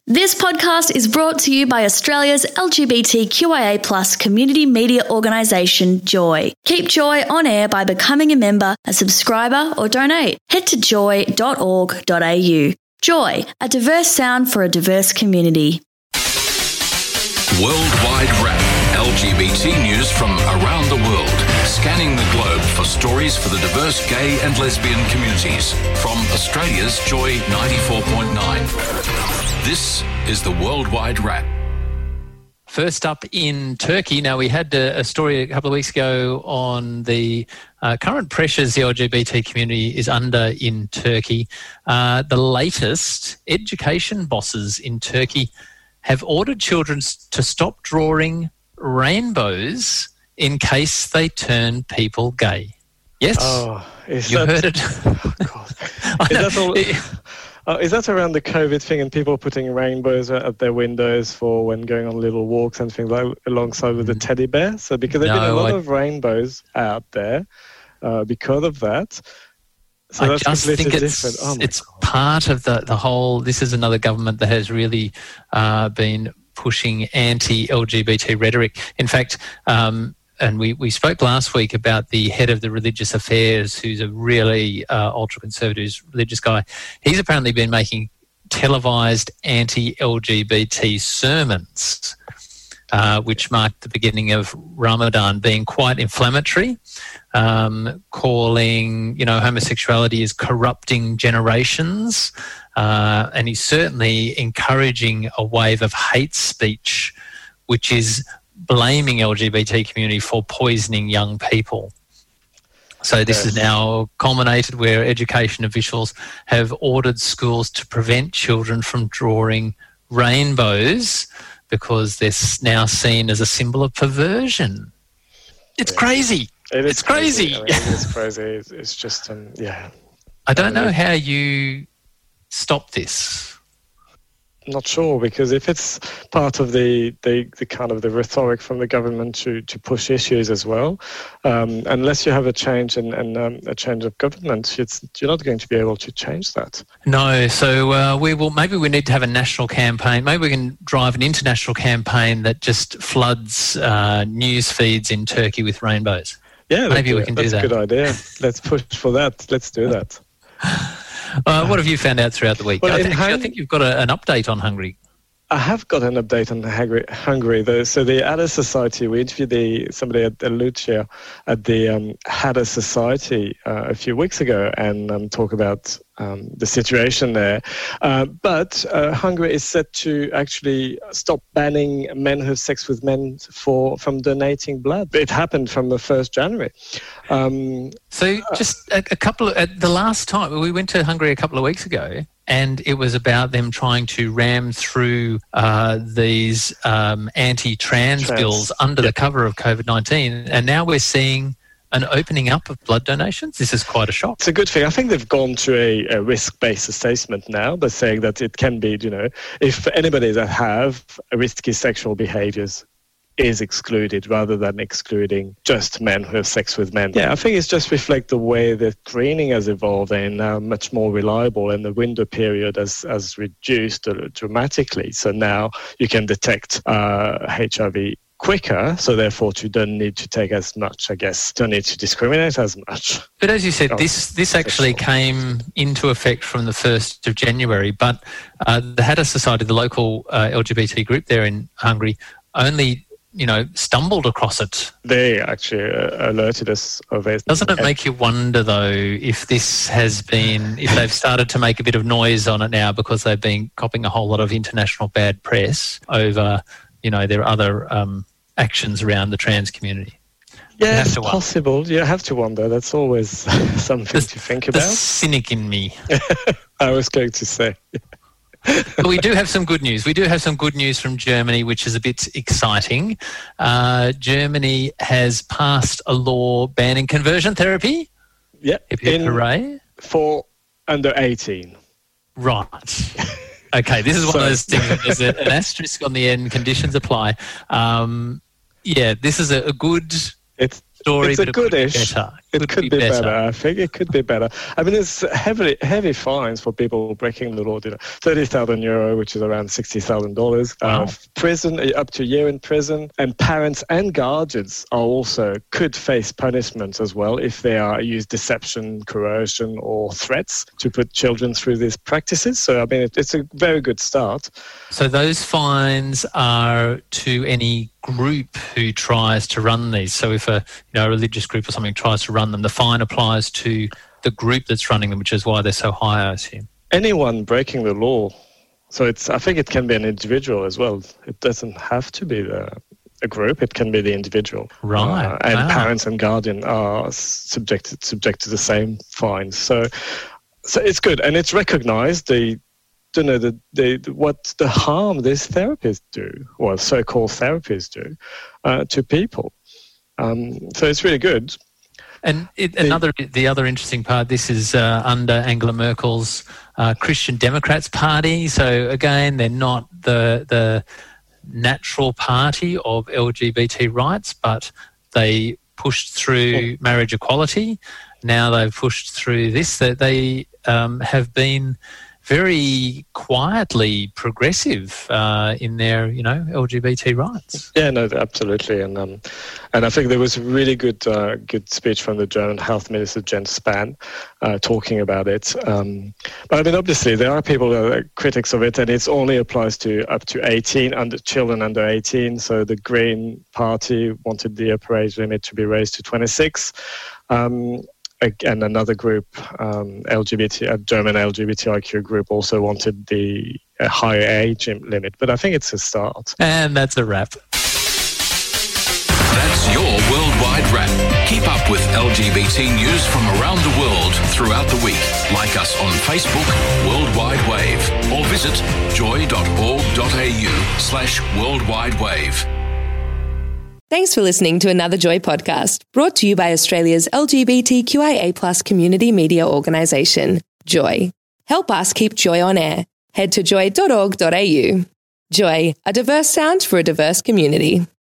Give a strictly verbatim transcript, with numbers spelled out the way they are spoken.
This podcast is brought to you by Australia's L G B T Q I A plus community media organisation, Joy. Keep Joy on air by becoming a member, a subscriber or donate. Head to joy dot org dot a u. Joy, a diverse sound for a diverse community. Worldwide Wrap, L G B T news from around the world, scanning the globe for stories for the diverse gay and lesbian communities. From Australia's Joy ninety-four point nine. This is the Worldwide Wrap. First up in Turkey. Now, we had a, a story a couple of weeks ago on the uh, current pressures the L G B T community is under in Turkey. Uh, the latest, education bosses in Turkey have ordered children to stop drawing rainbows in case they turn people gay. Yes? Oh, is you that, heard it. Oh, God. Is that all... Uh, is that around the COVID thing and people putting rainbows at their windows for when going on little walks and things like alongside with the teddy bear? So because there've no, been a lot I, of rainbows out there uh, because of that. So I that's just completely think it's, different. Oh it's God. part of the, the whole, this is another government that has really uh, been pushing anti-L G B T rhetoric. In fact, um, and we, we spoke last week about the head of the religious affairs, who's a really uh, ultra-conservative religious guy. He's apparently been making televised anti-L G B T sermons, uh, which marked the beginning of Ramadan, being quite inflammatory, um, calling, you know, homosexuality is corrupting generations, uh, and he's certainly encouraging a wave of hate speech, which is blaming L G B T community for poisoning young people. So this yes. is now culminated where education officials have ordered schools to prevent children from drawing rainbows because they're now seen as a symbol of perversion. It's yeah. crazy. It is it's crazy. crazy. I mean, it is crazy. It's, it's just, um, yeah. I don't know how you stop this. Not sure, because if it's part of the, the, the kind of the rhetoric from the government to, to push issues as well, um, unless you have a change and, and um, a change of government, it's, you're not going to be able to change that. No, so uh, we will. Maybe we need to have a national campaign. Maybe we can drive an international campaign that just floods uh, news feeds in Turkey with rainbows. Yeah, maybe we can do that. That's a good idea. Let's push for that. Let's do that. Uh, what have you found out throughout the week? Well, I, th- Hung- I think you've got a, an update on Hungary. I have got an update on Hungary. Hungary though. So the Ada Society, we interviewed the, somebody at the Lucia at the um, Ada Society uh, a few weeks ago and um, talk about um, the situation there. Uh, but uh, Hungary is set to actually stop banning men who have sex with men for from donating blood. It happened from the first of January. Um, so just a, a couple of, uh, the last time, we went to Hungary a couple of weeks ago, and it was about them trying to ram through uh, these um, anti-trans Trans. bills under yep. the cover of COVID nineteen. And now we're seeing an opening up of blood donations. This is quite a shock. It's a good thing. I think they've gone to a, a risk-based assessment now by saying that it can be, you know, if anybody that have risky sexual behaviours is excluded rather than excluding just men who have sex with men. Yeah, I think it's just reflect the way that screening has evolved and now much more reliable, and the window period has, has reduced dramatically. So now you can detect uh, H I V quicker, so therefore you don't need to take as much, I guess, don't need to discriminate as much. But as you said, oh, this this actually came into effect from the first of January, but uh, the Ada Society, the local uh, L G B T group there in Hungary, only you know, stumbled across it. They actually uh, alerted us of it. Doesn't it make you wonder, though, if this has been, if they've started to make a bit of noise on it now because they've been copping a whole lot of international bad press over, you know, their other um, actions around the trans community? Yeah, it's possible. You have to wonder. That's always something the, to think the about. The cynic in me. I was going to say. But we do have some good news. We do have some good news from Germany, which is a bit exciting. Uh, Germany has passed a law banning conversion therapy. Yeah. Hip, hip, hooray. For under eighteen. Right. Okay, this is one so, of those things that there's a, an asterisk on the end, conditions apply. Um, yeah, this is a, a good it's, story, it's but a it could be goodish. better. It could, could be, be better. better. I think it could be better. I mean, there's heavy, heavy fines for people breaking the law. You know, thirty thousand euro, which is around sixty thousand dollars. Wow. Uh, prison, up to a year in prison. And parents and guardians are also could face punishment as well if they are use deception, coercion, or threats to put children through these practices. So, I mean, it, it's a very good start. So those fines are to any group who tries to run these. So if a you know a religious group or something tries to run them, the fine applies to the group that's running them, which is why they're so high, I assume. Anyone breaking the law. So it's I think it can be an individual as well. It doesn't have to be the a group. It can be the individual. Right. Uh, and wow. parents and guardian are subjected subject to the same fines. So so it's good, and it's recognised the. To know the, the, the what the harm these therapists do, or so-called therapists do, uh, to people. Um, so it's really good. And it, another, the other interesting part, this is uh, under Angela Merkel's uh, Christian Democrats Party. So again, they're not the the natural party of L G B T rights, but they pushed through marriage equality. Now they've pushed through this. That they um, have been very quietly progressive uh, in their, you know, L G B T rights. Yeah, no, absolutely, and um, and I think there was a really good uh, good speech from the German Health Minister Jens Spahn uh, talking about it. Um, but I mean, obviously, there are people that are critics of it, and it only applies to up to eighteen under children under eighteen. So the Green Party wanted the upper age limit to be raised to twenty-six. Um, And another group, um, L G B T, a German L G B T I Q group, also wanted the uh, higher age limit. But I think it's a start. And that's a wrap. That's your Worldwide Wrap. Keep up with L G B T news from around the world throughout the week. Like us on Facebook, Worldwide Wave, or visit joy.org.au slash Worldwide Wave. Thanks for listening to another Joy podcast, brought to you by Australia's L G B T Q I A plus community media organisation, Joy. Help us keep Joy on air. Head to joy dot org dot a u. Joy, a diverse sound for a diverse community.